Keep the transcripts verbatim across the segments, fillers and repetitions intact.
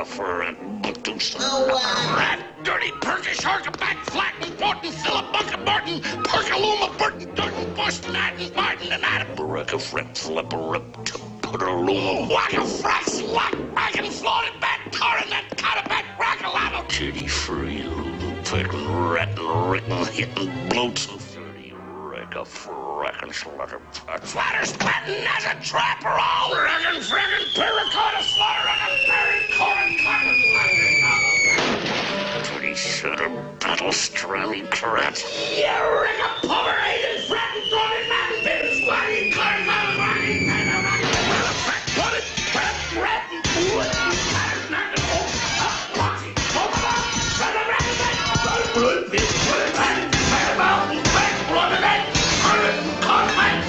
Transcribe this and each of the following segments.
for a deuce. Rat, dirty, Turkish, harkaback, flat, and Thornton, Philip, Bunker, Barton, Perkaluma, Burton, Durton, Boston, Martin, Martin, and Adam. Baraka, Fred, Flipper, up to Putterloom. Whack a frax, lock, back and floated back, tar and that cut back, rackalama. Kitty free, Lulu, picking, ratting, written, hitting, bloats, and thirty, wreck a frackin' slaughter. Flatter, splatting as a trapper, all wrecking, frickin', paracotta, slaughter, and a berry, corn, cocker, fucking, pretty shooter, battle, strammy, correct. Yeah, wreck a pomeranian, fratting, throwing, man, bins, wagging, cutting, man, wagging, man, wagging, fat, putted, fat, ratting, wood, pattern, knocking, oh, up, watching, oh, up, shut up, ratting, blood, blood, fish, blood, man, fat, mountain, fat, blood, and that, current, caught, man,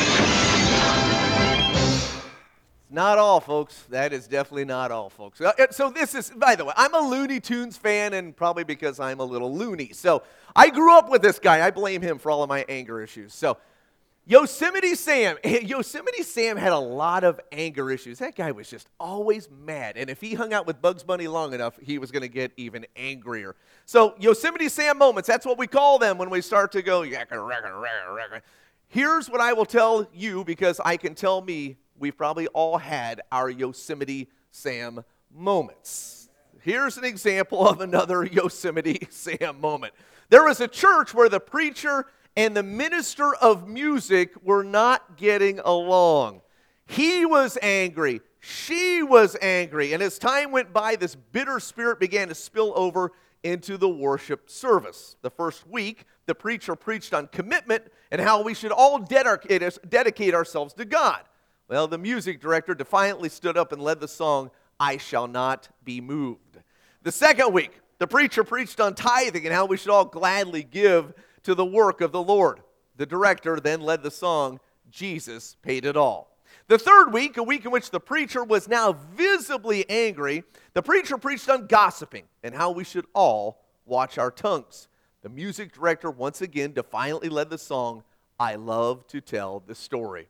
Not all, folks. That is definitely not all, folks. Uh, So this is, by the way, I'm a Looney Tunes fan, and probably because I'm a little loony. So I grew up with this guy. I blame him for all of my anger issues. So Yosemite Sam, Yosemite Sam had a lot of anger issues. That guy was just always mad. And if he hung out with Bugs Bunny long enough, he was going to get even angrier. So Yosemite Sam moments, that's what we call them when we start to go, yakka, rakka, rakka, rakka. Here's what I will tell you, because I can tell me we've probably all had our Yosemite Sam moments. Here's an example of another Yosemite Sam moment. There was a church where the preacher and the minister of music were not getting along. He was angry. She was angry. And as time went by, this bitter spirit began to spill over into the worship service. The first week, the preacher preached on commitment and how we should all dedicate ourselves to God. Well, the music director defiantly stood up and led the song, I Shall Not Be Moved. The second week, the preacher preached on tithing and how we should all gladly give to the work of the Lord. The director then led the song, Jesus Paid It All. The third week, a week in which the preacher was now visibly angry, the preacher preached on gossiping and how we should all watch our tongues. The music director once again defiantly led the song, I Love to Tell the Story.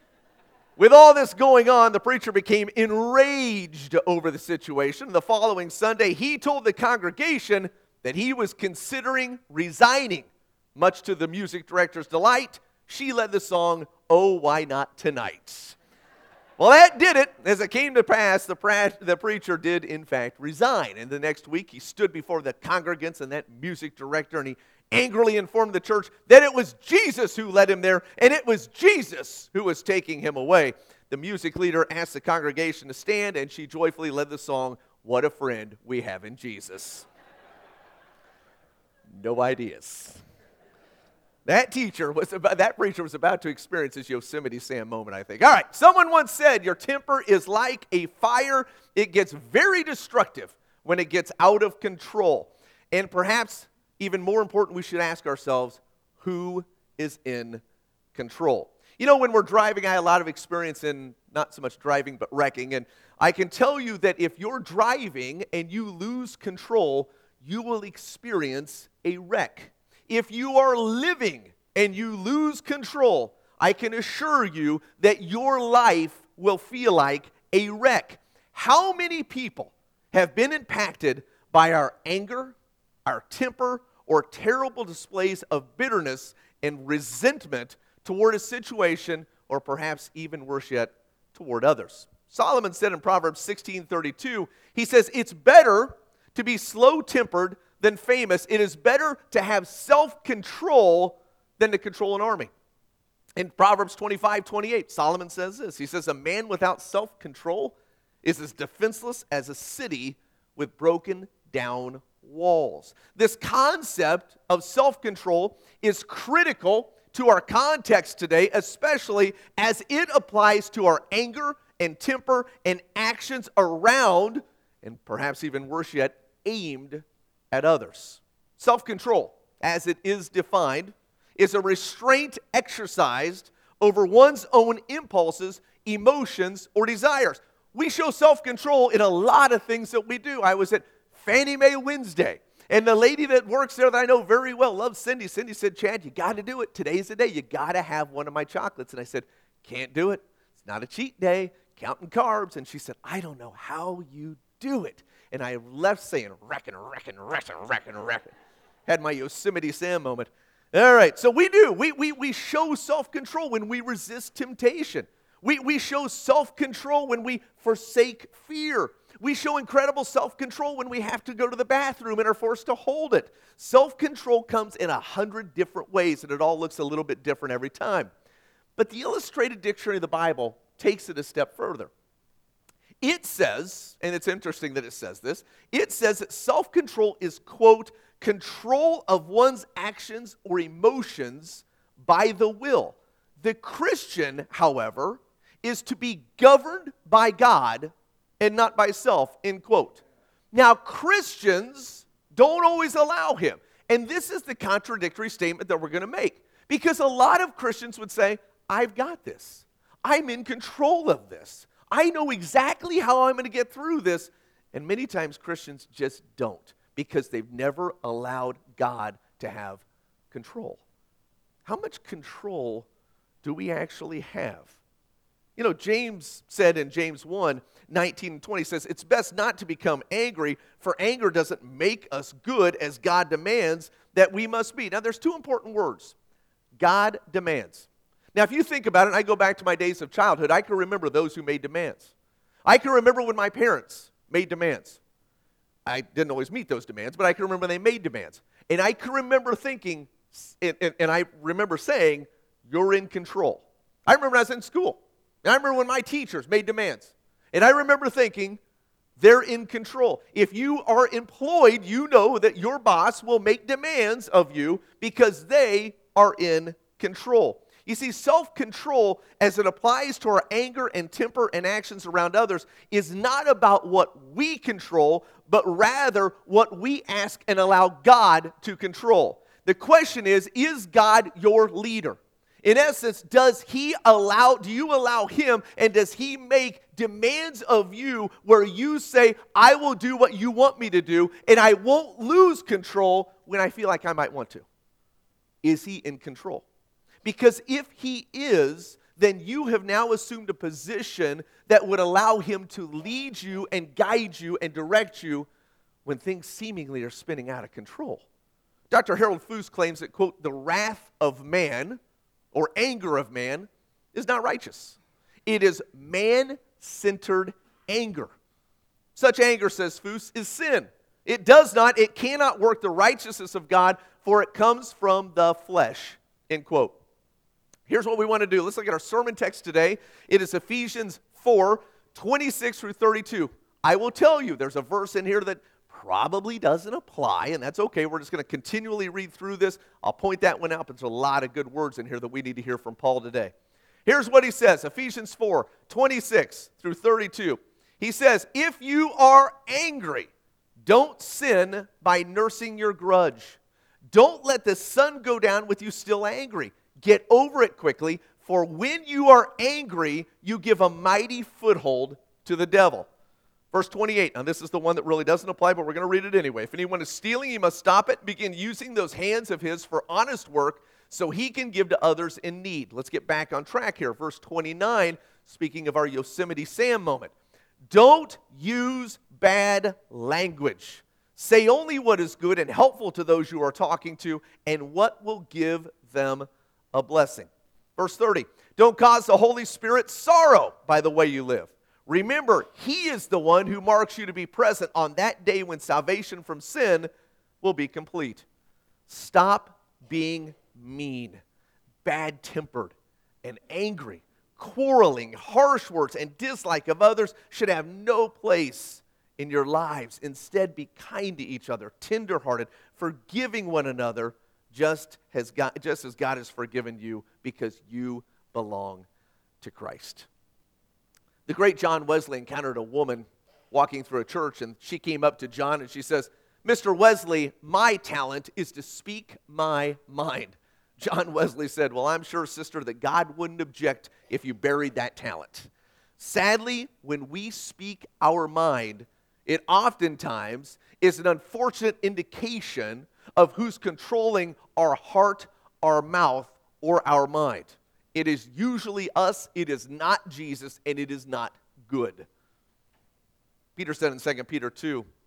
With all this going on, the preacher became enraged over the situation. The following Sunday, he told the congregation that he was considering resigning. Much to the music director's delight, she led the song, Oh, Why Not Tonight? Well, that did it. As it came to pass, the, pra- the preacher did, in fact, resign. And the next week, he stood before the congregants and that music director, and he angrily informed the church that it was Jesus who led him there, and it was Jesus who was taking him away. The music leader asked the congregation to stand, and she joyfully led the song, What a Friend We Have in Jesus. No ideas. That teacher was about, that preacher was about to experience his Yosemite Sam moment, I think. All right, someone once said, your temper is like a fire. It gets very destructive when it gets out of control. And perhaps even more important, we should ask ourselves, who is in control? You know, when we're driving, I had a lot of experience in not so much driving, but wrecking. And I can tell you that if you're driving and you lose control, you will experience a wreck. If you are living and you lose control, I can assure you that your life will feel like a wreck. How many people have been impacted by our anger, our temper, or terrible displays of bitterness and resentment toward a situation, or perhaps even worse yet, toward others? Solomon said in Proverbs sixteen thirty-two, he says, it's better to be slow-tempered than famous. It is better to have self-control than to control an army. In Proverbs twenty-five twenty-eight, Solomon says this. He says, a man without self-control is as defenseless as a city with broken down walls. This concept of self-control is critical to our context today, especially as it applies to our anger and temper and actions around, and perhaps even worse yet, aimed at others. Self-control, as it is defined, is a restraint exercised over one's own impulses, emotions, or desires. We show self-control in a lot of things that we do. I was at Fannie Mae Wednesday, and the lady that works there that I know very well, loves Cindy. Cindy said, Chad, you got to do it. Today's the day. You got to have one of my chocolates. And I said, can't do it. It's not a cheat day. Counting carbs. And she said, I don't know how you do it. And I left saying, reckon, reckon, reckon, reckon, reckon. Had my Yosemite Sam moment. All right, so we do. We, we, we show self-control when we resist temptation. We, we show self-control when we forsake fear. We show incredible self-control when we have to go to the bathroom and are forced to hold it. Self-control comes in a hundred different ways, and it all looks a little bit different every time. But the Illustrated Dictionary of the Bible takes it a step further. It says, and it's interesting that it says this, it says that self-control is, quote, control of one's actions or emotions by the will. The Christian, however, is to be governed by God and not by self, end quote. Now, Christians don't always allow him. And this is the contradictory statement that we're going to make. Because a lot of Christians would say, I've got this. I'm in control of this. I know exactly how I'm going to get through this. And many times Christians just don't, because they've never allowed God to have control. How much control do we actually have? You know, James said in James one, nineteen and twenty, says, it's best not to become angry, for anger doesn't make us good as God demands that we must be. Now, there's two important words. God demands. Now, if you think about it, and I go back to my days of childhood, I can remember those who made demands. I can remember when my parents made demands. I didn't always meet those demands, but I can remember they made demands. And I can remember thinking, and, and, and I remember saying, you're in control. I remember when I was in school. And I remember when my teachers made demands. And I remember thinking, they're in control. If you are employed, you know that your boss will make demands of you because they are in control. You see, self-control, as it applies to our anger and temper and actions around others, is not about what we control, but rather what we ask and allow God to control. The question is, is God your leader? In essence, does he allow, do you allow him, and does he make demands of you where you say, I will do what you want me to do, and I won't lose control when I feel like I might want to? Is he in control? Because if he is, then you have now assumed a position that would allow him to lead you and guide you and direct you when things seemingly are spinning out of control. Doctor Harold Foos claims that, quote, the wrath of man, or anger of man, is not righteous. It is man-centered anger. Such anger, says Foos, is sin. It does not, it cannot work the righteousness of God, for it comes from the flesh, end quote. Here's what we want to do. Let's look at our sermon text today. It is Ephesians four, twenty-six through thirty-two. I will tell you, there's a verse in here that probably doesn't apply, and that's okay. We're just going to continually read through this. I'll point that one out, but there's a lot of good words in here that we need to hear from Paul today. Here's what he says, Ephesians four, twenty-six through thirty-two. He says, if you are angry, don't sin by nursing your grudge. Don't let the sun go down with you still angry. Get over it quickly, for when you are angry, you give a mighty foothold to the devil. Verse twenty-eight, now this is the one that really doesn't apply, but we're going to read it anyway. If anyone is stealing, he must stop it, begin using those hands of his for honest work, so he can give to others in need. Let's get back on track here. Verse twenty-nine, speaking of our Yosemite Sam moment. Don't use bad language. Say only what is good and helpful to those you are talking to, and what will give them a blessing. Verse thirty, don't cause the Holy Spirit sorrow by the way you live. Remember, he is the one who marks you to be present on that day when salvation from sin will be complete. Stop being mean, bad-tempered, and angry. Quarreling, harsh words, and dislike of others should have no place in your lives. Instead, be kind to each other, tenderhearted, forgiving one another, just as God, just as God has forgiven you, because you belong to Christ. The great John Wesley encountered a woman walking through a church, and she came up to John and she says, Mister Wesley, my talent is to speak my mind. John Wesley said, well, I'm sure, sister, that God wouldn't object if you buried that talent. Sadly, when we speak our mind, it oftentimes is an unfortunate indication of who's controlling our heart, our mouth, or our mind. It is usually us, it is not Jesus, and it is not good. Peter said in Second Peter two,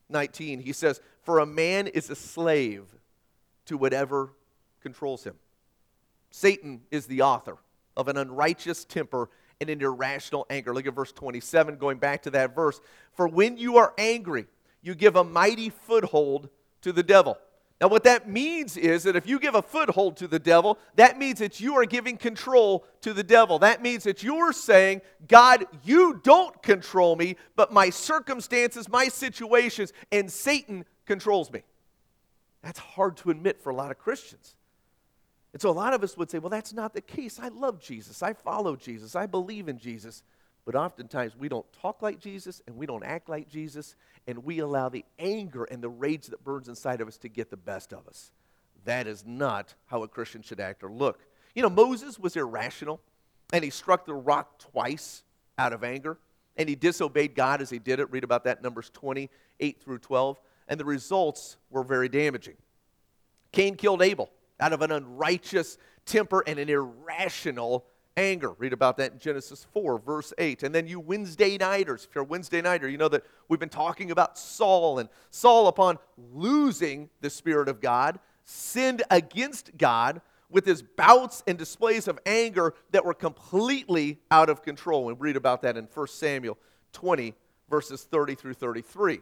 nineteen, he says, "For a man is a slave to whatever controls him." Satan is the author of an unrighteous temper and an irrational anger. Look at verse twenty-seven, going back to that verse. "For when you are angry, you give a mighty foothold to the devil." Now what that means is that if you give a foothold to the devil, that means that you are giving control to the devil. That means that you're saying, God, you don't control me, but my circumstances, my situations, and Satan controls me. That's hard to admit for a lot of Christians. And so a lot of us would say, well, that's not the case. I love Jesus. I follow Jesus. I believe in Jesus. But oftentimes we don't talk like Jesus and we don't act like Jesus, and we allow the anger and the rage that burns inside of us to get the best of us. That is not how a Christian should act or look. You know, Moses was irrational, and he struck the rock twice out of anger, and he disobeyed God as he did it. Read about that in Numbers twenty, eight through twelve, and the results were very damaging. Cain killed Abel out of an unrighteous temper and an irrational anger. Read about that in Genesis four, verse eight. And then you Wednesday nighters, if you're a Wednesday nighter, you know that we've been talking about Saul. And Saul, upon losing the Spirit of God, sinned against God with his bouts and displays of anger that were completely out of control. And read about that in First Samuel twenty, verses thirty through thirty-three.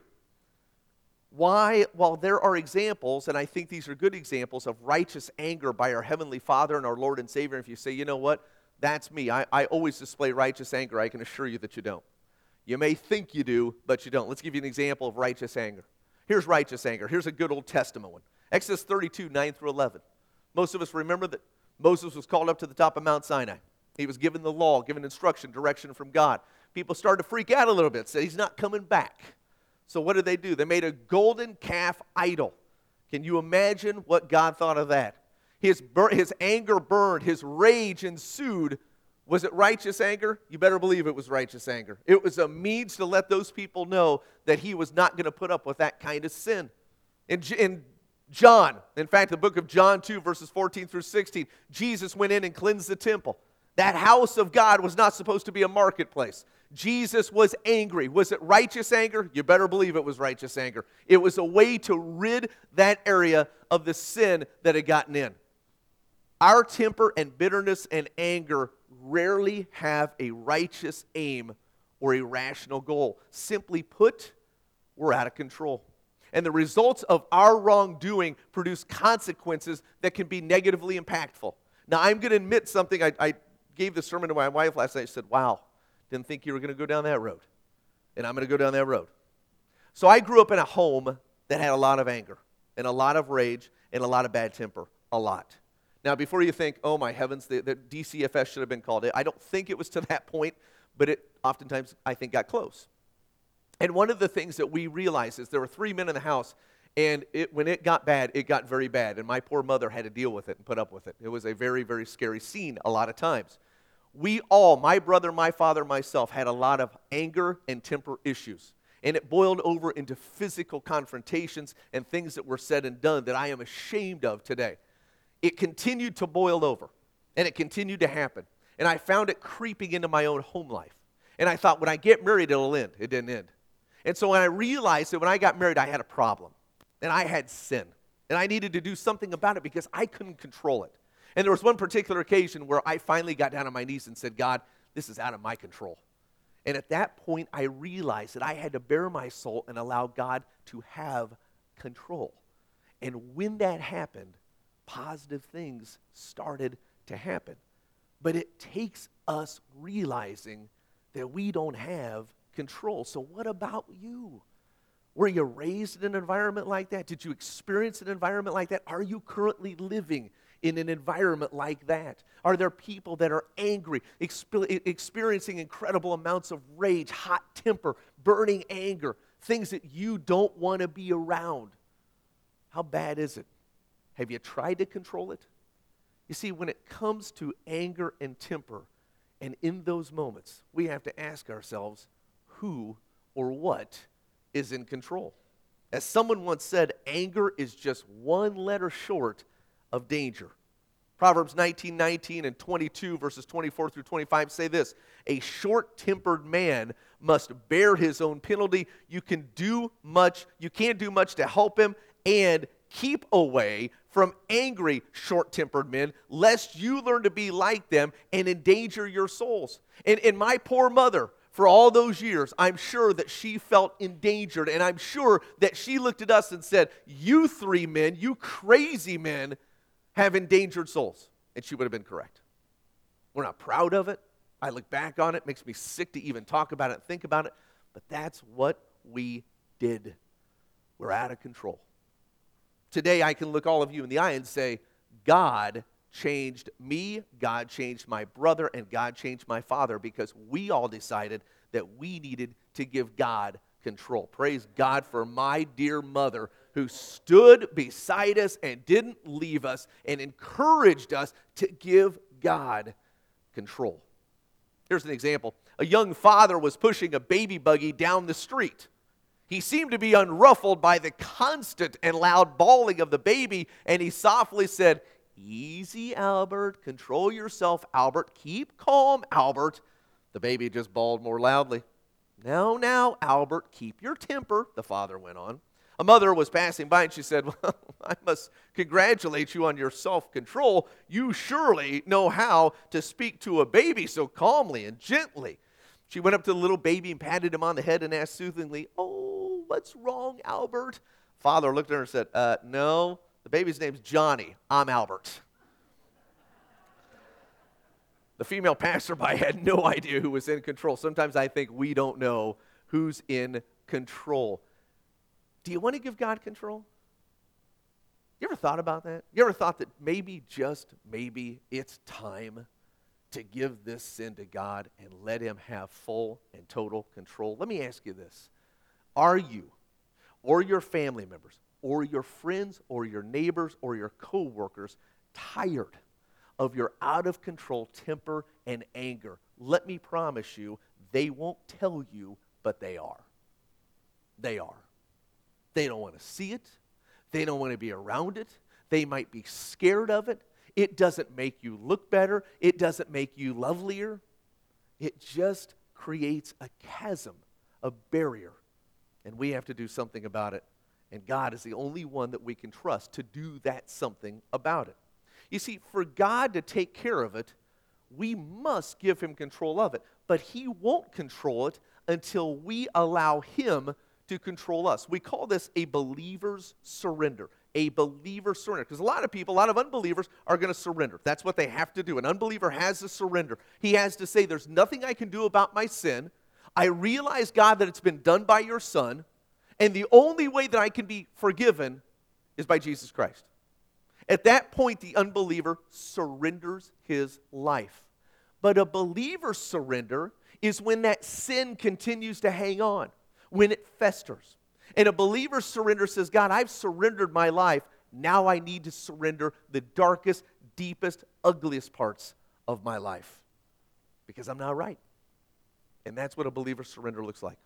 Why, while there are examples, and I think these are good examples of righteous anger by our Heavenly Father and our Lord and Savior, if you say, you know what, that's me. I, I always display righteous anger. I can assure you that you don't. You may think you do, but you don't. Let's give you an example of righteous anger. Here's righteous anger. Here's a good Old Testament one. Exodus thirty-two, nine through eleven. Most of us remember that Moses was called up to the top of Mount Sinai. He was given the law, given instruction, direction from God. People started to freak out a little bit, said he's not coming back. So what did they do? They made a golden calf idol. Can you imagine what God thought of that? His, bur- his anger burned. His rage ensued. Was it righteous anger? You better believe it was righteous anger. It was a means to let those people know that he was not going to put up with that kind of sin. In, in John, in fact, the book of John two, verses fourteen through sixteen, Jesus went in and cleansed the temple. That house of God was not supposed to be a marketplace. Jesus was angry. Was it righteous anger? You better believe it was righteous anger. It was a way to rid that area of the sin that had gotten in. Our temper and bitterness and anger rarely have a righteous aim or a rational goal. Simply put, we're out of control. And the results of our wrongdoing produce consequences that can be negatively impactful. Now, I'm going to admit something. I, I gave the sermon to my wife last night. She said, wow, didn't think you were going to go down that road. And I'm going to go down that road. So I grew up in a home that had a lot of anger and a lot of rage and a lot of bad temper. A lot. Now, before you think, oh, my heavens, the, the D C F S should have been called. I don't think it was to that point, but it oftentimes, I think, got close. And one of the things that we realized is there were three men in the house, and it, when it got bad, it got very bad. And my poor mother had to deal with it and put up with it. It was a very, very scary scene a lot of times. We all, my brother, my father, myself, had a lot of anger and temper issues. And it boiled over into physical confrontations and things that were said and done that I am ashamed of today. It continued to boil over, and it continued to happen. And I found it creeping into my own home life. And I thought, when I get married, it'll end. It didn't end. And so when I realized that when I got married, I had a problem, and I had sin, and I needed to do something about it because I couldn't control it. And there was one particular occasion where I finally got down on my knees and said, God, this is out of my control. And at that point, I realized that I had to bare my soul and allow God to have control. And when that happened, positive things started to happen. But it takes us realizing that we don't have control. So what about you? Were you raised in an environment like that? Did you experience an environment like that? Are you currently living in an environment like that? Are there people that are angry, exp- experiencing incredible amounts of rage, hot temper, burning anger, things that you don't want to be around? How bad is it? Have you tried to control it? You see, when it comes to anger and temper, and in those moments, we have to ask ourselves, who or what is in control? As someone once said, anger is just one letter short of danger. Proverbs nineteen nineteen and twenty-two, verses twenty-four through twenty-five say this: a short-tempered man must bear his own penalty. You can do much, you can't do much to help him, and keep away from angry, short-tempered men, lest you learn to be like them and endanger your souls. And, and my poor mother, for all those years, I'm sure that she felt endangered, and I'm sure that she looked at us and said, you three men, you crazy men, have endangered souls. And she would have been correct. We're not proud of it. I look back on it. It makes me sick to even talk about it and think about it. But that's what we did. We're out of control. Today, I can look all of you in the eye and say, God changed me, God changed my brother, and God changed my father, because we all decided that we needed to give God control. Praise God for my dear mother, who stood beside us and didn't leave us and encouraged us to give God control. Here's an example. A young father was pushing a baby buggy down the street. He seemed to be unruffled by the constant and loud bawling of the baby, and he softly said, easy, Albert. Control yourself, Albert. Keep calm, Albert. The baby just bawled more loudly. Now, now, Albert, keep your temper, the father went on. A mother was passing by and she said, well, I must congratulate you on your self-control. You surely know how to speak to a baby so calmly and gently. She went up to the little baby and patted him on the head and asked soothingly, oh, what's wrong, Albert? Father looked at her and said, uh, no, the baby's name's Johnny. I'm Albert. The female passerby had no idea who was in control. Sometimes I think we don't know who's in control. Do you want to give God control? You ever thought about that? You ever thought that maybe, just maybe, it's time to give this sin to God and let Him have full and total control? Let me ask you this. Are you, or your family members, or your friends, or your neighbors, or your co-workers tired of your out-of-control temper and anger? Let me promise you, they won't tell you, but they are. They are. They don't want to see it. They don't want to be around it. They might be scared of it. It doesn't make you look better. It doesn't make you lovelier. It just creates a chasm, a barrier, and we have to do something about it. And God is the only one that we can trust to do that something about it. You see, for God to take care of it, we must give Him control of it. But He won't control it until we allow Him to control us. We call this a believer's surrender. A believer's surrender. Because a lot of people, a lot of unbelievers are going to surrender. That's what they have to do. An unbeliever has to surrender. He has to say, there's nothing I can do about my sin. I realize, God, that it's been done by your Son. And the only way that I can be forgiven is by Jesus Christ. At that point, the unbeliever surrenders his life. But a believer's surrender is when that sin continues to hang on, when it festers. And a believer's surrender says, God, I've surrendered my life. Now I need to surrender the darkest, deepest, ugliest parts of my life because I'm not right. And that's what a believer's surrender looks like.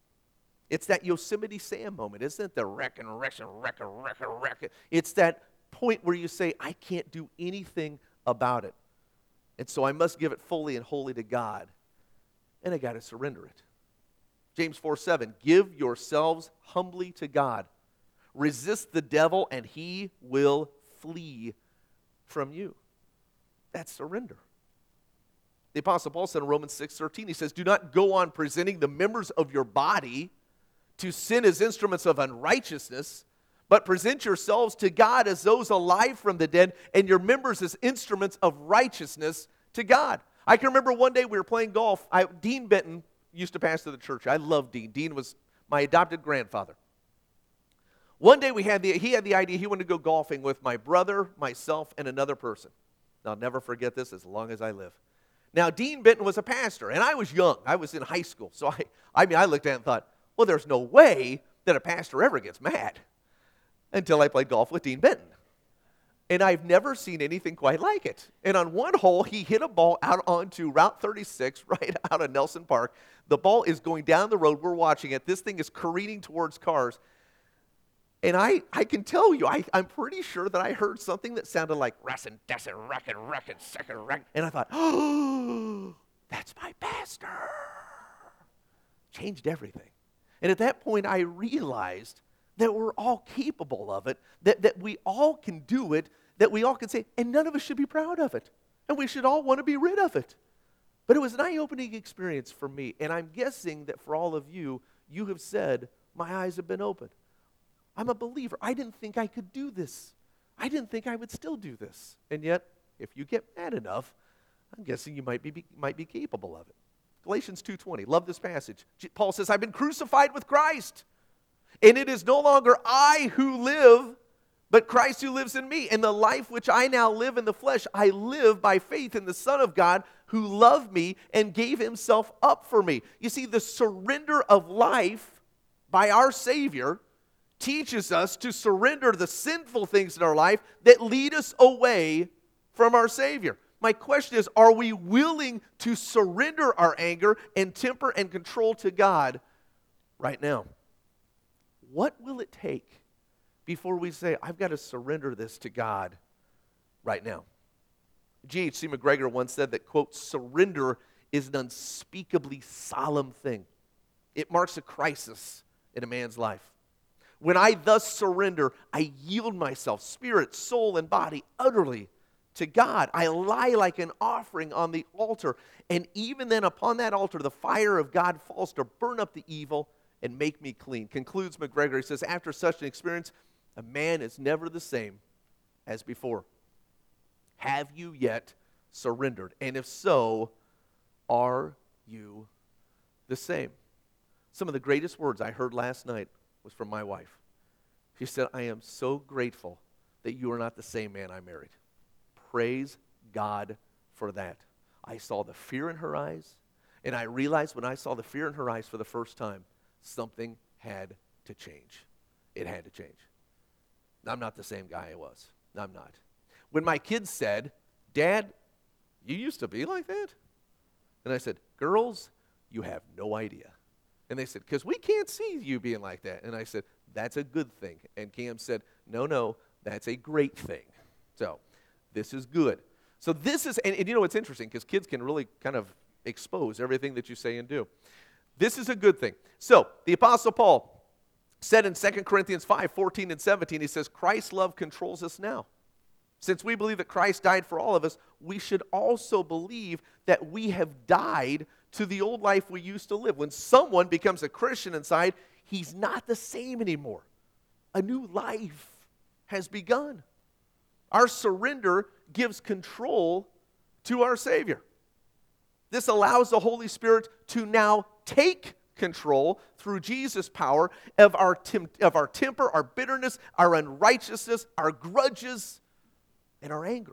It's that Yosemite Sam moment, isn't it? The wreck and wreck and wreck and wreck and wreck. It's that point where you say, I can't do anything about it. And so I must give it fully and wholly to God. And I got to surrender it. James four seven, give yourselves humbly to God. Resist the devil and he will flee from you. That's surrender. The Apostle Paul said in Romans six thirteen, he says, do not go on presenting the members of your body to sin as instruments of unrighteousness, but present yourselves to God as those alive from the dead, and your members as instruments of righteousness to God. I can remember one day we were playing golf. I, Dean Benton used to pastor the church. I love Dean. Dean was my adopted grandfather. One day we had the, he had the idea he wanted to go golfing with my brother, myself, and another person. I'll never forget this as long as I live. Now, Dean Benton was a pastor, and I was young. I was in high school. So, I, I mean, I looked at it and thought, well, there's no way that a pastor ever gets mad until I played golf with Dean Benton. And I've never seen anything quite like it. And on one hole, he hit a ball out onto Route thirty-six, right out of Nelson Park. The ball is going down the road. We're watching it. This thing is careening towards cars. And I, I can tell you, I, I'm pretty sure that I heard something that sounded like, Rassin, Dessin, Reckon, Reckon, Second, Reckon. And I thought, oh, that's my pastor. Changed everything. And at that point, I realized that we're all capable of it, that, that we all can do it, that we all can say, and none of us should be proud of it. And we should all want to be rid of it. But it was an eye-opening experience for me. And I'm guessing that for all of you, you have said, my eyes have been opened. I'm a believer. I didn't think I could do this. I didn't think I would still do this. And yet, if you get mad enough, I'm guessing you might be, be might be capable of it. Galatians two twenty, love this passage. Paul says, I've been crucified with Christ, and it is no longer I who live, but Christ who lives in me. And the life which I now live in the flesh, I live by faith in the Son of God who loved me and gave himself up for me. You see, the surrender of life by our Savior teaches us to surrender the sinful things in our life that lead us away from our Savior. My question is, are we willing to surrender our anger and temper and control to God right now? What will it take before we say, I've got to surrender this to God right now? G H C McGregor once said that, quote, surrender is an unspeakably solemn thing. It marks a crisis in a man's life. When I thus surrender, I yield myself, spirit, soul, and body utterly to God. I lie like an offering on the altar. And even then upon that altar, the fire of God falls to burn up the evil and make me clean. Concludes McGregor, he says, after such an experience, a man is never the same as before. Have you yet surrendered? And if so, are you the same? Some of the greatest words I heard last night was from my wife. She said, I am so grateful that you are not the same man I married. Praise God for that. I saw the fear in her eyes, and I realized when I saw the fear in her eyes for the first time, something had to change. It had to change. I'm not the same guy I was. I'm not. When my kids said, Dad, you used to be like that? And I said, girls, you have no idea. And they said, because we can't see you being like that. And I said, that's a good thing. And Cam said, no, no, that's a great thing. So this is good. So this is, and, and you know what's interesting, because kids can really kind of expose everything that you say and do. This is a good thing. So the Apostle Paul said in Second Corinthians five, fourteen and seventeen, he says, Christ's love controls us now. Since we believe that Christ died for all of us, we should also believe that we have died to the old life we used to live. When someone becomes a Christian inside, he's not the same anymore. A new life has begun. Our surrender gives control to our Savior. This allows the Holy Spirit to now take control through Jesus' power of our, tem- of our temper, our bitterness, our unrighteousness, our grudges, and our anger.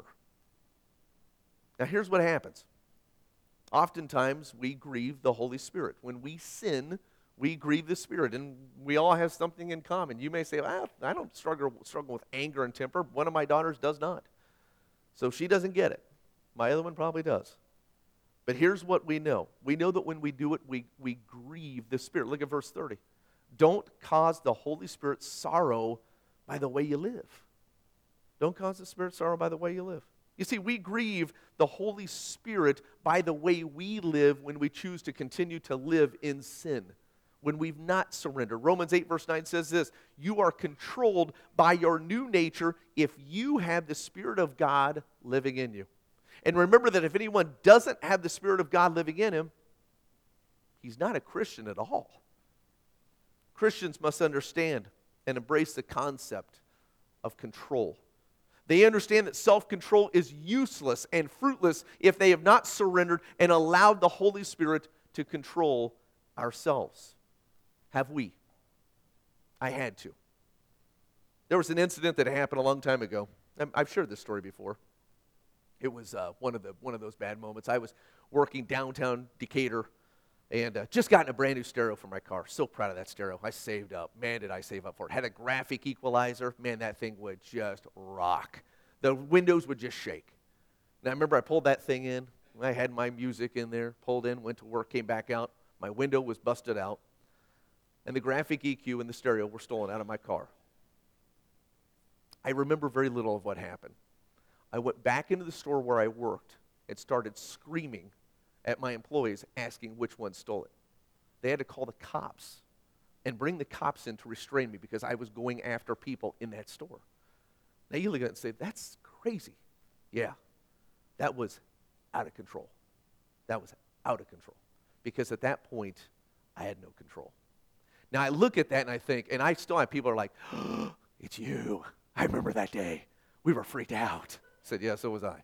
Now here's what happens. Oftentimes we grieve the Holy Spirit. When we sin, we grieve the Spirit, and we all have something in common. You may say, well, I don't struggle, struggle with anger and temper. One of my daughters does not. So she doesn't get it. My other one probably does. But here's what we know. We know that when we do it, we, we grieve the Spirit. Look at verse thirty. Don't cause the Holy Spirit sorrow by the way you live. Don't cause the Spirit sorrow by the way you live. You see, we grieve the Holy Spirit by the way we live when we choose to continue to live in sin, when we've not surrendered. Romans eight verse nine says this, you are controlled by your new nature if you have the Spirit of God living in you. And remember that if anyone doesn't have the Spirit of God living in him, he's not a Christian at all. Christians must understand and embrace the concept of control. They understand that self-control is useless and fruitless if they have not surrendered and allowed the Holy Spirit to control ourselves. Have we? I had to. There was an incident that happened a long time ago. I've shared this story before. It was uh, one of the one of those bad moments. I was working downtown Decatur and uh, just gotten a brand new stereo for my car. So proud of that stereo. I saved up. Man, did I save up for it. Had a graphic equalizer. Man, that thing would just rock. The windows would just shake. And I remember I pulled that thing in. I had my music in there, pulled in, went to work, came back out. My window was busted out. And the graphic E Q and the stereo were stolen out of my car. I remember very little of what happened. I went back into the store where I worked and started screaming at my employees, asking which one stole it. They had to call the cops and bring the cops in to restrain me because I was going after people in that store. Now you look at it and say, that's crazy. Yeah, that was out of control. That was out of control. Because at that point, I had no control. Now I look at that and I think, and I still have people are like, oh, it's you. I remember that day. We were freaked out. I said, yeah, so was I.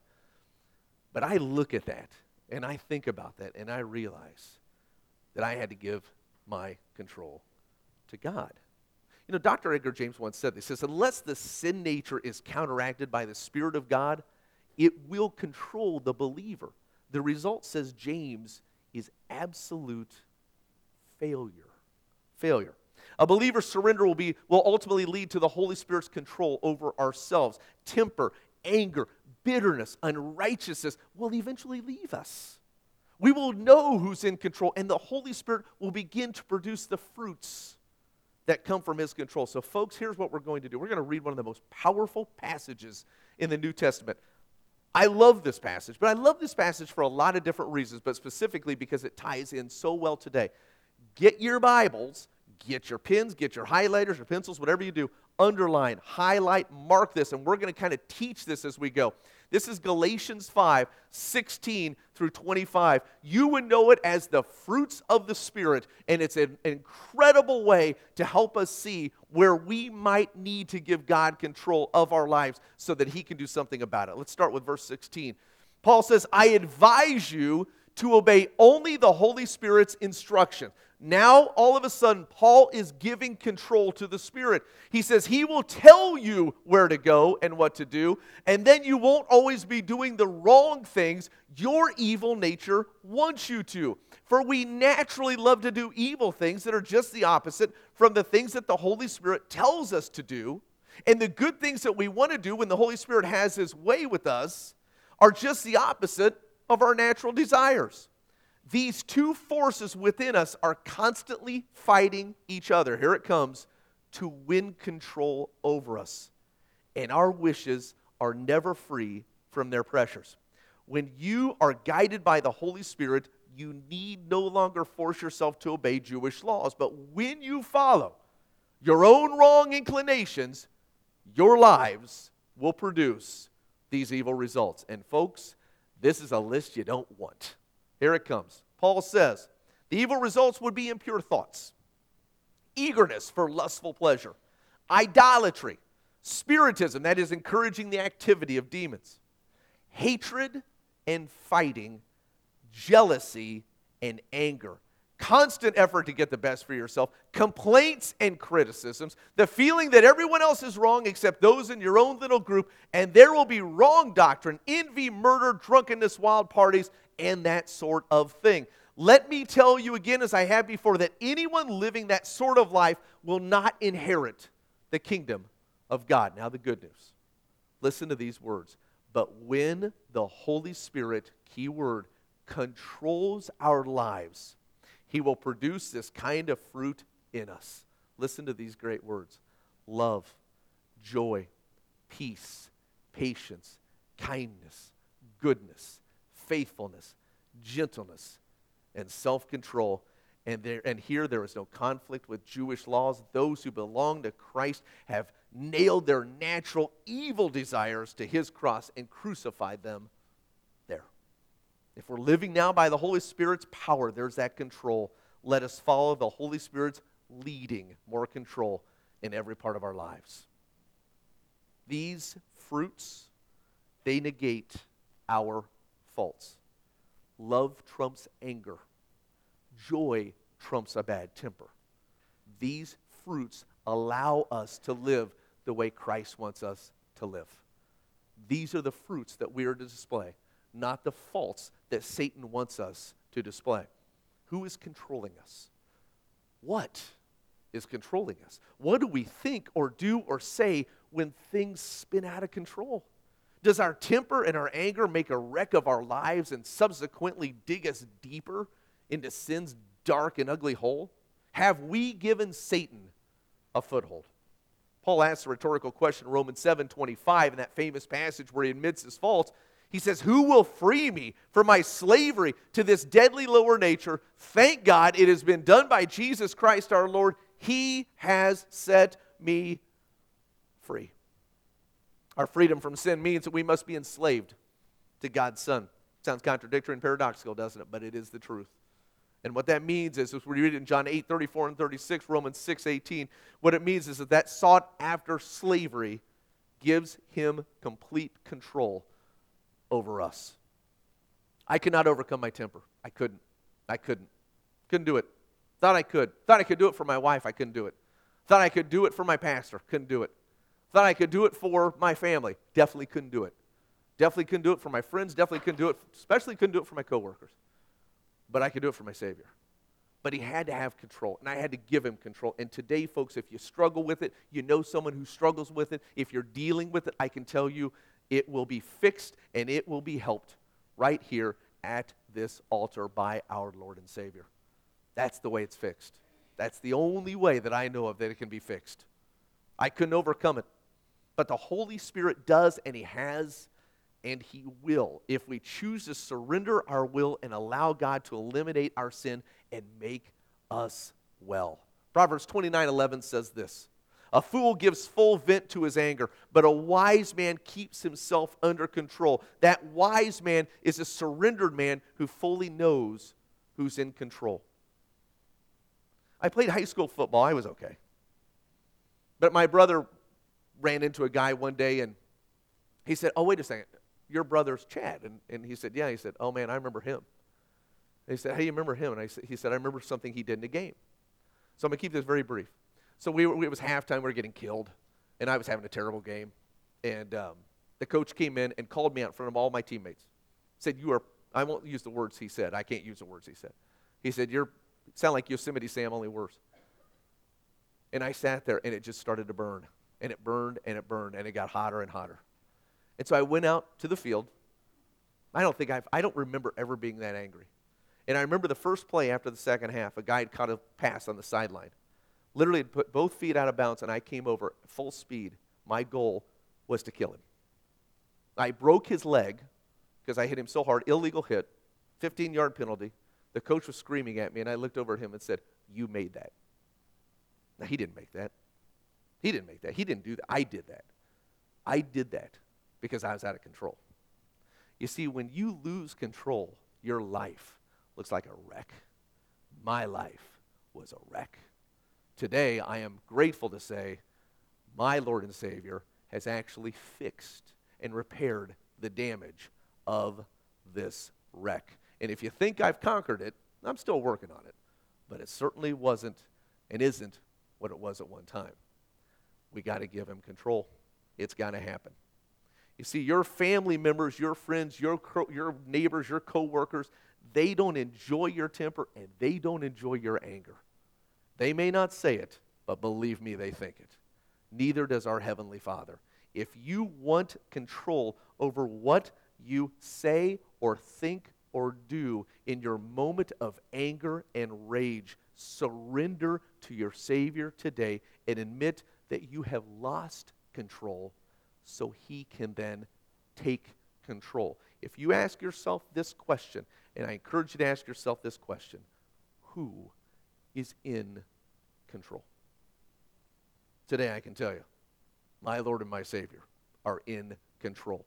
But I look at that and I think about that and I realize that I had to give my control to God. You know, Doctor Edgar James once said this. He says, unless the sin nature is counteracted by the Spirit of God, it will control the believer. The result, says James, is absolute failure. Failure. A believer's surrender will be will ultimately lead to the Holy Spirit's control over ourselves. Temper, anger, bitterness, unrighteousness will eventually leave us. We will know who's in control, and the Holy Spirit will begin to produce the fruits that come from His control. So, folks, here's what we're going to do. We're going to read one of the most powerful passages in the New Testament. I love this passage, but I love this passage for a lot of different reasons, but specifically because it ties in so well today. Get your Bibles, get your pens, get your highlighters, your pencils, whatever you do, underline, highlight, mark this, and we're going to kind of teach this as we go. This is Galatians five, sixteen through twenty-five. You would know it as the fruits of the Spirit, and it's an incredible way to help us see where we might need to give God control of our lives so that He can do something about it. Let's start with verse sixteen. Paul says, I advise you to obey only the Holy Spirit's instruction. Now, all of a sudden, Paul is giving control to the Spirit. He says He will tell you where to go and what to do, and then you won't always be doing the wrong things your evil nature wants you to. For we naturally love to do evil things that are just the opposite from the things that the Holy Spirit tells us to do. And the good things that we want to do when the Holy Spirit has His way with us are just the opposite of our natural desires. These two forces within us are constantly fighting each other. Here it comes, to win control over us. And our wishes are never free from their pressures. When you are guided by the Holy Spirit, you need no longer force yourself to obey Jewish laws. But when you follow your own wrong inclinations, your lives will produce these evil results. And folks, this is a list you don't want. Here it comes. Paul says, the evil results would be impure thoughts, eagerness for lustful pleasure, idolatry, spiritism, that is encouraging the activity of demons, hatred and fighting, jealousy and anger, constant effort to get the best for yourself, complaints and criticisms, the feeling that everyone else is wrong except those in your own little group, and there will be wrong doctrine, envy, murder, drunkenness, wild parties, and that sort of thing. Let me tell you again, as I have before, that anyone living that sort of life will not inherit the kingdom of God. Now the good news. Listen to these words. But when the Holy Spirit, key word, controls our lives, He will produce this kind of fruit in us. Listen to these great words. Love, joy, peace, patience, kindness, goodness, faithfulness, gentleness, and self-control. And there, and here there is no conflict with Jewish laws. Those who belong to Christ have nailed their natural evil desires to His cross and crucified them there. If we're living now by the Holy Spirit's power, there's that control. Let us follow the Holy Spirit's leading, more control in every part of our lives. These fruits, they negate our faults. Love trumps anger. Joy trumps a bad temper. These fruits allow us to live the way Christ wants us to live. These are the fruits that we are to display, not the faults that Satan wants us to display. Who is controlling us? What is controlling us? What do we think or do or say when things spin out of control? Does our temper and our anger make a wreck of our lives and subsequently dig us deeper into sin's dark and ugly hole? Have we given Satan a foothold? Paul asks a rhetorical question in Romans seven twenty-five in that famous passage where he admits his faults. He says, who will free me from my slavery to this deadly lower nature? Thank God it has been done by Jesus Christ our Lord. He has set me free. Our freedom from sin means that we must be enslaved to God's Son. Sounds contradictory and paradoxical, doesn't it? But it is the truth. And what that means is, as we read it in John eight thirty-four and thirty-six, Romans six eighteen, what it means is that that sought-after slavery gives him complete control over us. I could not overcome my temper. I couldn't. I couldn't. Couldn't do it. Thought I could. Thought I could do it for my wife. I couldn't do it. Thought I could do it for my pastor. Couldn't do it. Thought I could do it for my family. Definitely couldn't do it. Definitely couldn't do it for my friends. Definitely couldn't do it, especially couldn't do it for my coworkers. But I could do it for my Savior. But he had to have control, and I had to give him control. And today, folks, if you struggle with it, you know someone who struggles with it, if you're dealing with it, I can tell you it will be fixed and it will be helped right here at this altar by our Lord and Savior. That's the way it's fixed. That's the only way that I know of that it can be fixed. I couldn't overcome it. But the Holy Spirit does, and he has, and he will, if we choose to surrender our will and allow God to eliminate our sin and make us well. Proverbs twenty-nine eleven says this, a fool gives full vent to his anger, but a wise man keeps himself under control. That wise man is a surrendered man who fully knows who's in control. I played high school football. I was okay. But my brother ran into a guy one day, and he said, oh, wait a second. Your brother's Chad. And, and he said, yeah. He said, oh, man, I remember him. And he said, how do you remember him? And I said, he said, I remember something he did in a game. So I'm going to keep this very brief. So we were, it was halftime. We were getting killed, and I was having a terrible game. And um, the coach came in and called me out in front of all my teammates. Said, you are, I won't use the words he said. I can't use the words he said. He said, you're, sound like Yosemite Sam, only worse. And I sat there, and it just started to burn. And it burned, and it burned, and it got hotter and hotter. And so I went out to the field. I don't think I've, I don't remember ever being that angry. And I remember the first play after the second half, a guy had caught a pass on the sideline. Literally had put both feet out of bounds, and I came over full speed. My goal was to kill him. I broke his leg because I hit him so hard, illegal hit, fifteen-yard penalty. The coach was screaming at me, and I looked over at him and said, you made that. Now, he didn't make that. He didn't make that. He didn't do that. I did that. I did that because I was out of control. You see, when you lose control, your life looks like a wreck. My life was a wreck. Today, I am grateful to say my Lord and Savior has actually fixed and repaired the damage of this wreck. And if you think I've conquered it, I'm still working on it. But it certainly wasn't and isn't what it was at one time. We got to give him control. It's got to happen. You see, your family members, your friends, your, co- your neighbors, your coworkers, they don't enjoy your temper and they don't enjoy your anger. They may not say it, but believe me, they think it. Neither does our Heavenly Father. If you want control over what you say or think or do in your moment of anger and rage, surrender to your Savior today and admit that you have lost control so He can then take control. If you ask yourself this question, and I encourage you to ask yourself this question, who is in control? Today I can tell you, my Lord and my Savior are in control.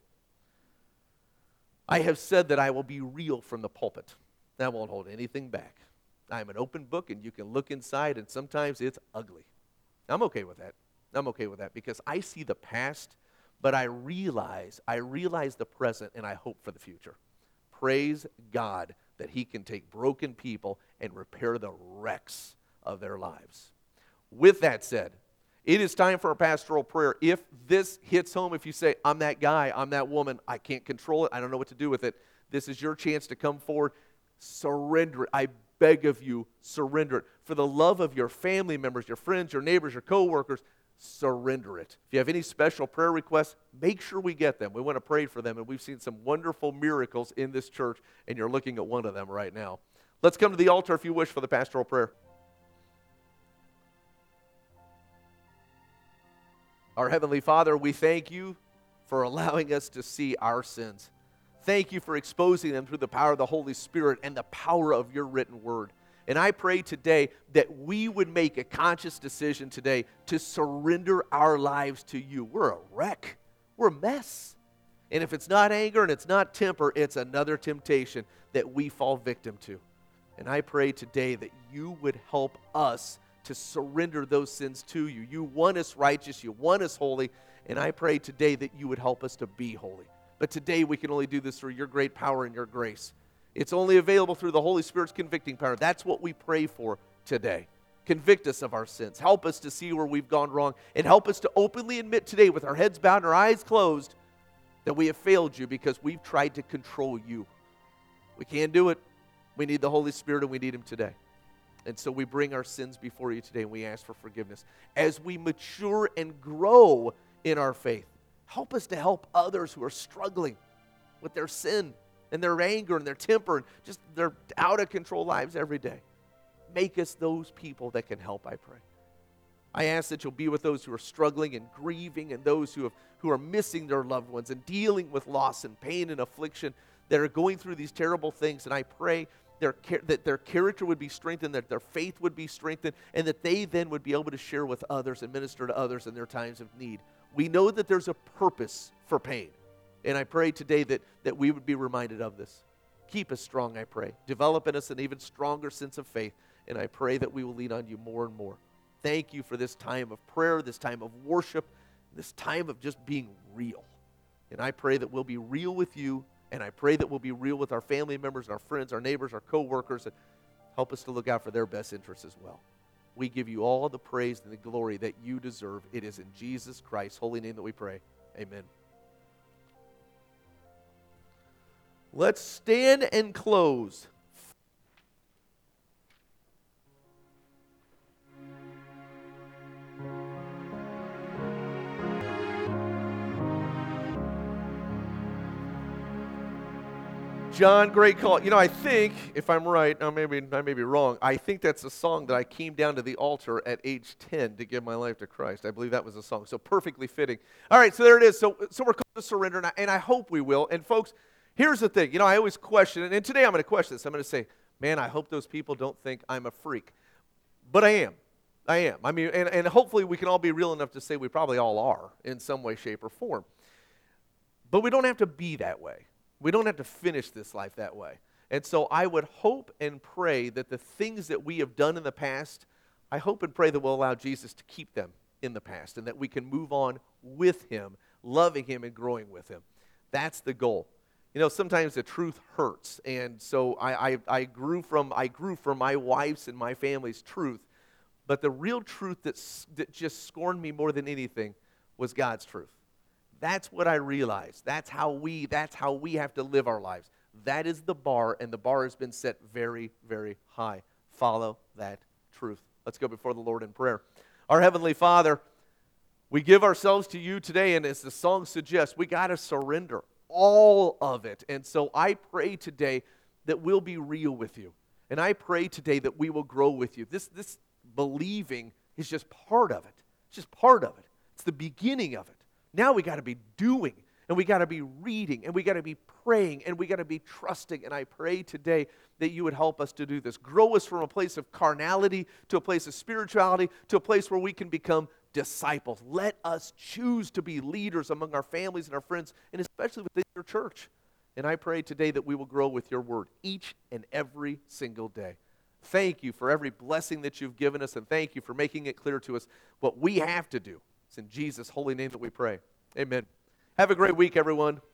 I have said that I will be real from the pulpit. I won't hold anything back. I'm an open book, and you can look inside, and sometimes it's ugly. I'm okay with that. I'm okay with that because I see the past, but I realize, I realize the present, and I hope for the future. Praise God that He can take broken people and repair the wrecks of their lives. With that said, it is time for a pastoral prayer. If this hits home, if you say, I'm that guy, I'm that woman, I can't control it, I don't know what to do with it, this is your chance to come forward. Surrender it. I beg of you, surrender it. For the love of your family members, your friends, your neighbors, your coworkers, surrender it. If you have any special prayer requests, make sure we get them. We want to pray for them, and we've seen some wonderful miracles in this church, and you're looking at one of them right now. Let's come to the altar if you wish for the pastoral prayer. Our Heavenly Father, we thank you for allowing us to see our sins. Thank you for exposing them through the power of the Holy Spirit and the power of your written word. And I pray today that we would make a conscious decision today to surrender our lives to you. We're a wreck. We're a mess. And if it's not anger and it's not temper, it's another temptation that we fall victim to. And I pray today that you would help us to surrender those sins to you. You want us righteous, you want us holy, and I pray today that you would help us to be holy. But today we can only do this through your great power and your grace. It's only available through the Holy Spirit's convicting power. That's what we pray for today. Convict us of our sins. Help us to see where we've gone wrong, and help us to openly admit today with our heads bowed and our eyes closed that we have failed you because we've tried to control you. We can't do it. We need the Holy Spirit, and we need him today. And so we bring our sins before you today, and we ask for forgiveness. As we mature and grow in our faith, help us to help others who are struggling with their sin and their anger and their temper and just their out-of-control lives every day. Make us those people that can help, I pray. I ask that you'll be with those who are struggling and grieving, and those who, have, who are missing their loved ones and dealing with loss and pain and affliction, that are going through these terrible things. And I pray Their, that their character would be strengthened, that their faith would be strengthened, and that they then would be able to share with others and minister to others in their times of need. We know that there's a purpose for pain, and I pray today that, that we would be reminded of this. Keep us strong, I pray. Develop in us an even stronger sense of faith, and I pray that we will lean on you more and more. Thank you for this time of prayer, this time of worship, this time of just being real. And I pray that we'll be real with you. And I pray that we'll be real with our family members, our friends, our neighbors, our co-workers, and help us to look out for their best interests as well. We give you all the praise and the glory that you deserve. It is in Jesus Christ's holy name that we pray. Amen. Let's stand and close. John, great call. You know, I think, if I'm right, I may be, I may be wrong, I think that's a song that I came down to the altar at age ten to give my life to Christ. I believe that was a song, so perfectly fitting. All right, so there it is. So, so we're called to surrender, and I, and I hope we will. And folks, here's the thing. You know, I always question, and today I'm going to question this. I'm going to say, man, I hope those people don't think I'm a freak. But I am. I am. I mean, and, and hopefully we can all be real enough to say we probably all are in some way, shape, or form. But we don't have to be that way. We don't have to finish this life that way. And so I would hope and pray that the things that we have done in the past, I hope and pray that we'll allow Jesus to keep them in the past, and that we can move on with him, loving him and growing with him. That's the goal. You know, sometimes the truth hurts. And so I, I, I grew from I grew from my wife's and my family's truth. But the real truth that, that just scorned me more than anything was God's truth. That's what I realized. That's how we, that's how we have to live our lives. That is the bar, and the bar has been set very, very high. Follow that truth. Let's go before the Lord in prayer. Our Heavenly Father, we give ourselves to you today, and as the song suggests, we got to surrender all of it. And so I pray today that we'll be real with you. And I pray today that we will grow with you. This, this believing is just part of it. It's just part of it. It's the beginning of it. Now we got to be doing, and we got to be reading, and we got to be praying, and we got to be trusting. And I pray today that you would help us to do this. Grow us from a place of carnality to a place of spirituality to a place where we can become disciples. Let us choose to be leaders among our families and our friends, and especially within your church. And I pray today that we will grow with your word each and every single day. Thank you for every blessing that you've given us, and thank you for making it clear to us what we have to do. It's in Jesus' holy name that we pray. Amen. Have a great week, everyone.